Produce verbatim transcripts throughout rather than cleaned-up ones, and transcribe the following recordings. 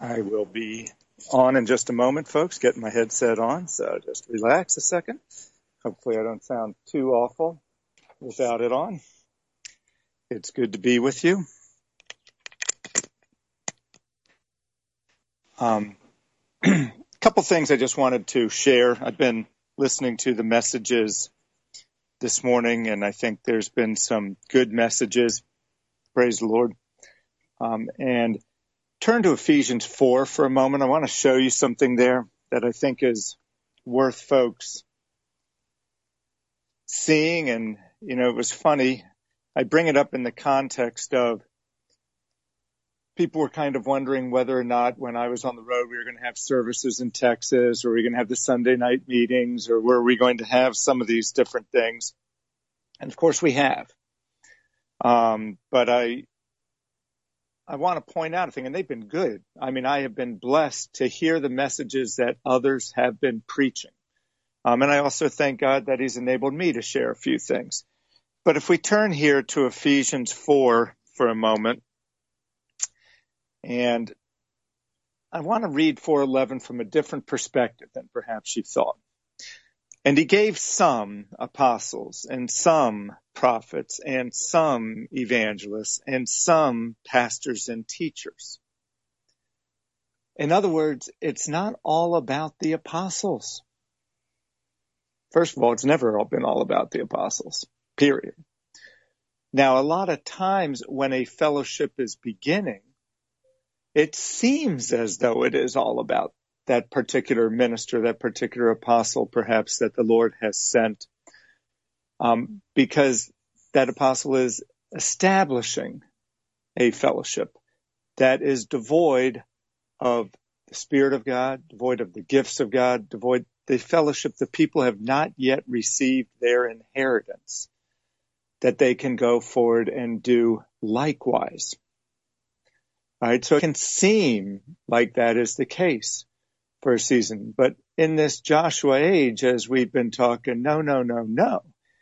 I will be on in just a moment, folks, getting my headset on, so just relax a second. Hopefully I don't sound too awful without it on. It's good to be with you. Um, a couple things I just wanted to share. I've been listening to the messages this morning, and I think there's been some good messages. Praise the Lord. Um, and turn to Ephesians four for a moment. I want to show you something there that I think is worth folks seeing. And, you know, it was funny. I bring it up in the context of people were kind of wondering whether or not when I was on the road, we were going to have services in Texas, or we were going to have the Sunday night meetings, or were we going to have some of these different things? And of course we have. Um, but I, I want to point out a thing, and they've been good. I mean, I have been blessed to hear the messages that others have been preaching. Um, and I also thank God that he's enabled me to share a few things. But if we turn here to Ephesians four for a moment, and I want to read four eleven from a different perspective than perhaps you thought. And he gave some apostles and some prophets and some evangelists and some pastors and teachers. In other words, it's not all about the apostles. First of all, it's never all been all about the apostles, period. Now, a lot of times when a fellowship is beginning, it seems as though it is all about that particular minister, that particular apostle, perhaps, that the Lord has sent, um, because that apostle is establishing a fellowship that is devoid of the Spirit of God, devoid of the gifts of God, devoid the fellowship. The people have not yet received their inheritance, that they can go forward and do likewise. All right, so it can seem like that is the case for a season. But in this Joshua age, as we've been talking, no, no, no, no.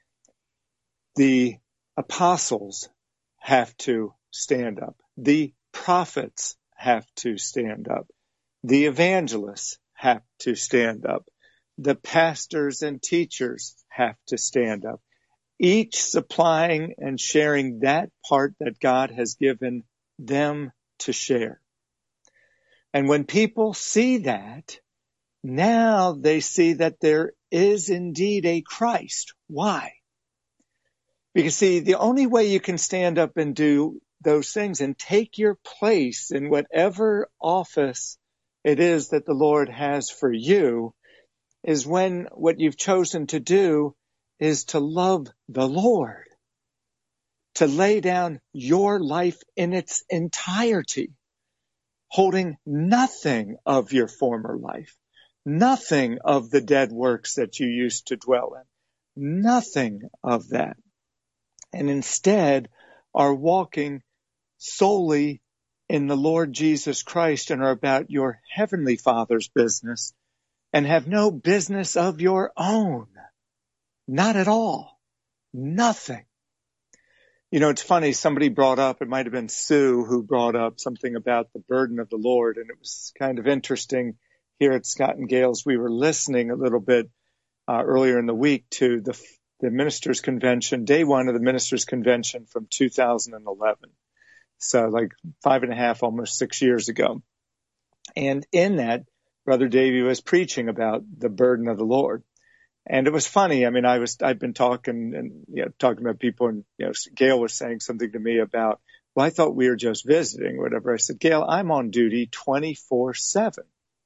The apostles have to stand up. The prophets have to stand up. The evangelists have to stand up. The pastors and teachers have to stand up. Each supplying and sharing that part that God has given them to share. And when people see that, now they see that there is indeed a Christ. Why? Because see, the only way you can stand up and do those things and take your place in whatever office it is that the Lord has for you is when what you've chosen to do is to love the Lord, to lay down your life in its entirety, holding nothing of your former life, nothing of the dead works that you used to dwell in, nothing of that. And instead are walking solely in the Lord Jesus Christ and are about your heavenly Father's business and have no business of your own. Not at all. Nothing. You know, it's funny, somebody brought up, it might have been Sue who brought up something about the burden of the Lord, and it was kind of interesting here at Scott and Gale's. We were listening a little bit uh, earlier in the week to the, the Ministers' Convention, day one of the Ministers' Convention from two thousand eleven. So like five and a half, almost six years ago. And in that, Brother Davey was preaching about the burden of the Lord. And it was funny. I mean, I was, I've been talking and, you know, talking about people, and, you know, Gail was saying something to me about, well, I thought we were just visiting or whatever. I said, Gail, I'm on duty twenty-four seven.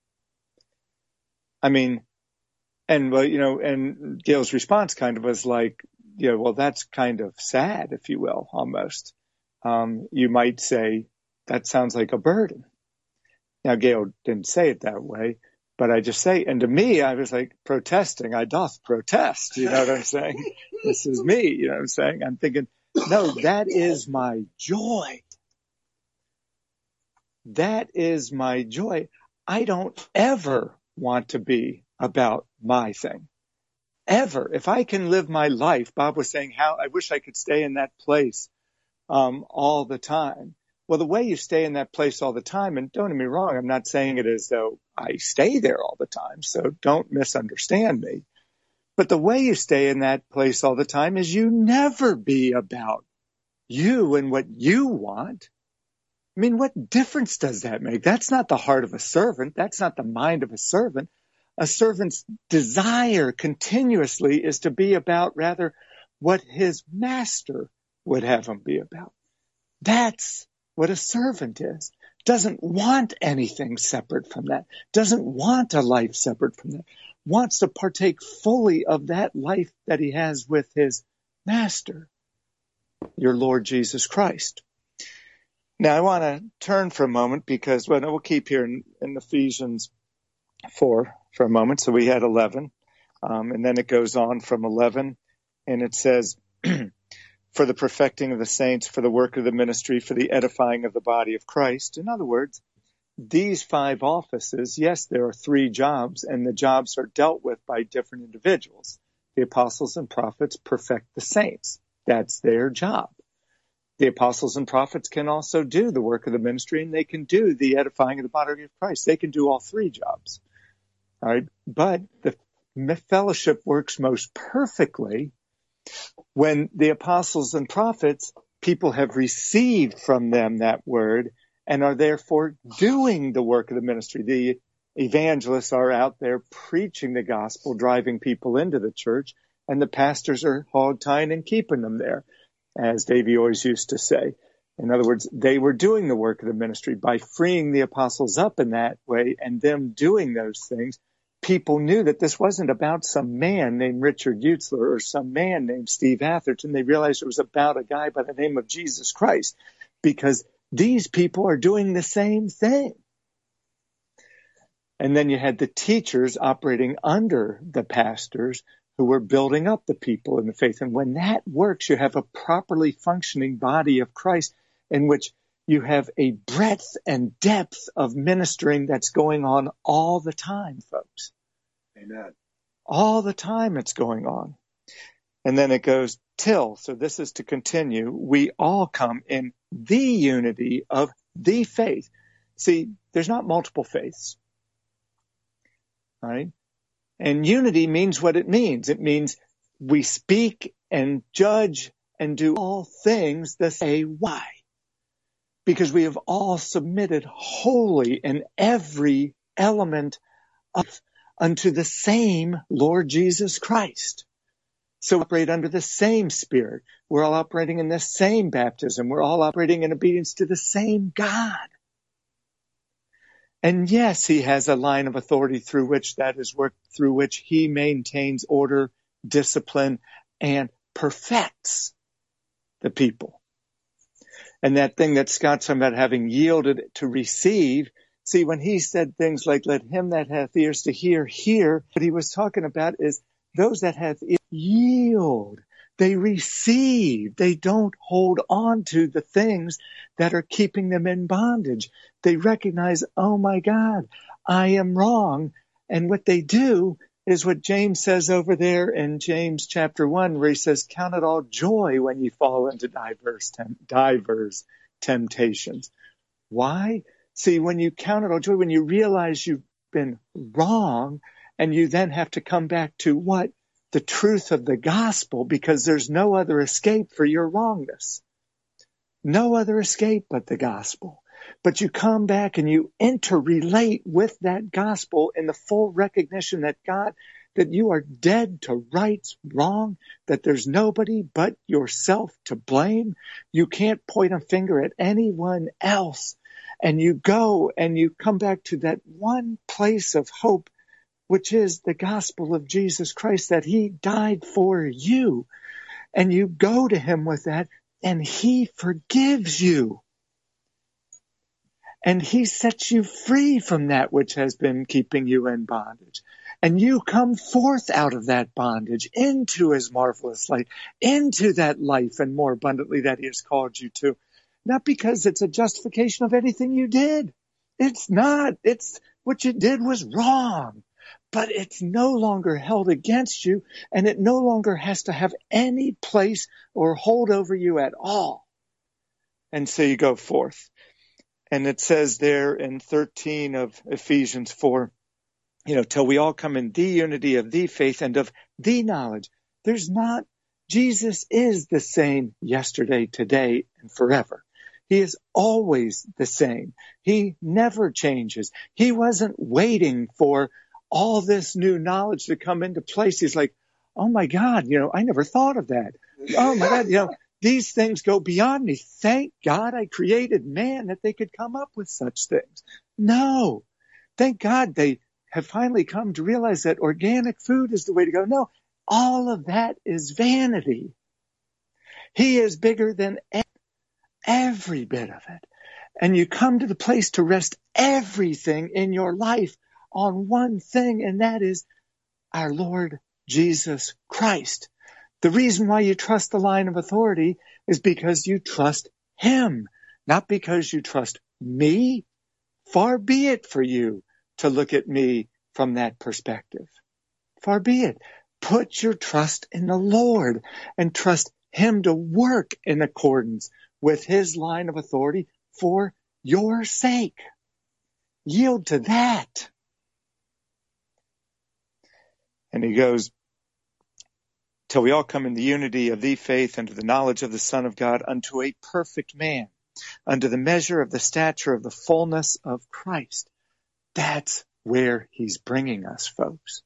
I mean, and, well, you know, and Gail's response kind of was like, you know, well, that's kind of sad, if you will, almost. Um, you might say that sounds like a burden. Now, Gail didn't say it that way. But I just say, and to me, I was like protesting. I doth protest. You know what I'm saying? This is me. You know what I'm saying? I'm thinking, no, that is my joy. That is my joy. I don't ever want to be about my thing. Ever. If I can live my life, Bob was saying how I wish I could stay in that place um, all the time. Well, the way you stay in that place all the time, and don't get me wrong, I'm not saying it as though I stay there all the time, so don't misunderstand me. But the way you stay in that place all the time is you never be about you and what you want. I mean, what difference does that make? That's not the heart of a servant. That's not the mind of a servant. A servant's desire continuously is to be about rather what his master would have him be about. That's what a servant is. Doesn't want anything separate from that. Doesn't want a life separate from that. Wants to partake fully of that life that he has with his master, your Lord Jesus Christ. Now I want to turn for a moment because well, we'll keep here in, in Ephesians four for a moment. So we had eleven, um, and then it goes on from eleven, and it says, for the perfecting of the saints, for the work of the ministry, for the edifying of the body of Christ. In other words, these five offices, yes, there are three jobs, and the jobs are dealt with by different individuals. The apostles and prophets perfect the saints. That's their job. The apostles and prophets can also do the work of the ministry, and they can do the edifying of the body of Christ. They can do all three jobs. All right, but the fellowship works most perfectly when the apostles and prophets, people have received from them that word and are therefore doing the work of the ministry. The evangelists are out there preaching the gospel, driving people into the church, and the pastors are hog-tying and keeping them there, as Davey always used to say. In other words, they were doing the work of the ministry by freeing the apostles up in that way and them doing those things. People knew that this wasn't about some man named Richard Utzler or some man named Steve Atherton. They realized it was about a guy by the name of Jesus Christ, because these people are doing the same thing. And then you had the teachers operating under the pastors who were building up the people in the faith. And when that works, you have a properly functioning body of Christ in which you have a breadth and depth of ministering that's going on all the time, folks. Amen. All the time it's going on. And then it goes till, so this is to continue, we all come in the unity of the faith. See, there's not multiple faiths. All right? And unity means what it means. It means we speak and judge and do all things the same way. Because we have all submitted wholly in every element of unto the same Lord Jesus Christ. So we operate under the same Spirit. We're all operating in the same baptism. We're all operating in obedience to the same God. And yes, he has a line of authority through which that is worked, through which he maintains order, discipline, and perfects the people. And that thing that Scott's talking about, having yielded to receive, see, when he said things like, let him that hath ears to hear, hear, what he was talking about is those that have ears yield. They receive. They don't hold on to the things that are keeping them in bondage. They recognize, oh my God, I am wrong. And what they do is what James says over there in James chapter one, where he says, count it all joy when you fall into diverse, tem- diverse temptations. Why? See, when you count it all joy, when you realize you've been wrong, and you then have to come back to what? The truth of the gospel, because there's no other escape for your wrongness. No other escape but the gospel. But you come back and you interrelate with that gospel in the full recognition that God, that you are dead to rights, wrong, that there's nobody but yourself to blame. You can't point a finger at anyone else. And you go and you come back to that one place of hope, which is the gospel of Jesus Christ, that he died for you. And you go to him with that, and he forgives you. And he sets you free from that which has been keeping you in bondage. And you come forth out of that bondage into his marvelous light, into that life and more abundantly that he has called you to. Not because it's a justification of anything you did. It's not. It's what you did was wrong. But it's no longer held against you, and it no longer has to have any place or hold over you at all. And so you go forth. And it says there in thirteen of Ephesians four, you know, till we all come in the unity of the faith and of the knowledge. There's not, Jesus is the same yesterday, today, and forever. He is always the same. He never changes. He wasn't waiting for all this new knowledge to come into place. He's like, oh my God, you know, I never thought of that. Oh my God, you know, these things go beyond me. Thank God I created man that they could come up with such things. No, thank God they have finally come to realize that organic food is the way to go. No, all of that is vanity. He is bigger than every bit of it. And you come to the place to rest everything in your life on one thing, and that is our Lord Jesus Christ. The reason why you trust the line of authority is because you trust him, not because you trust me. Far be it for you to look at me from that perspective. Far be it. Put your trust in the Lord and trust him to work in accordance with his line of authority for your sake. Yield to that. And he goes, till we all come in the unity of the faith and to the knowledge of the Son of God, unto a perfect man, unto the measure of the stature of the fullness of Christ. That's where he's bringing us, folks.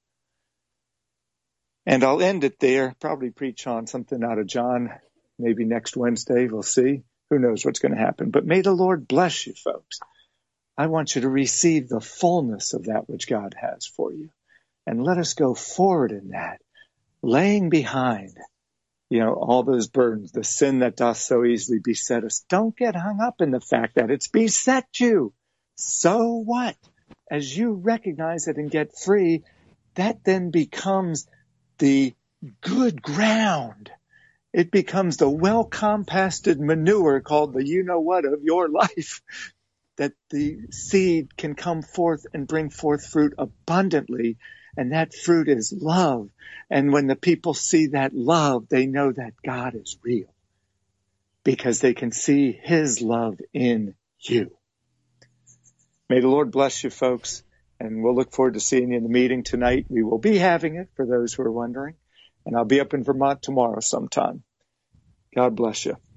And I'll end it there, probably preach on something out of John, maybe next Wednesday, we'll see. Who knows what's going to happen. But may the Lord bless you, folks. I want you to receive the fullness of that which God has for you. And let us go forward in that, laying behind, you know, all those burdens, the sin that doth so easily beset us. Don't get hung up in the fact that it's beset you. So what? As you recognize it and get free, that then becomes the good ground. It becomes the well-compasted manure called the you-know-what of your life, that the seed can come forth and bring forth fruit abundantly, and that fruit is love. And when the people see that love, they know that God is real, because they can see his love in you. May the Lord bless you, folks, and we'll look forward to seeing you in the meeting tonight. We will be having it, for those who are wondering. And I'll be up in Vermont tomorrow sometime. God bless you.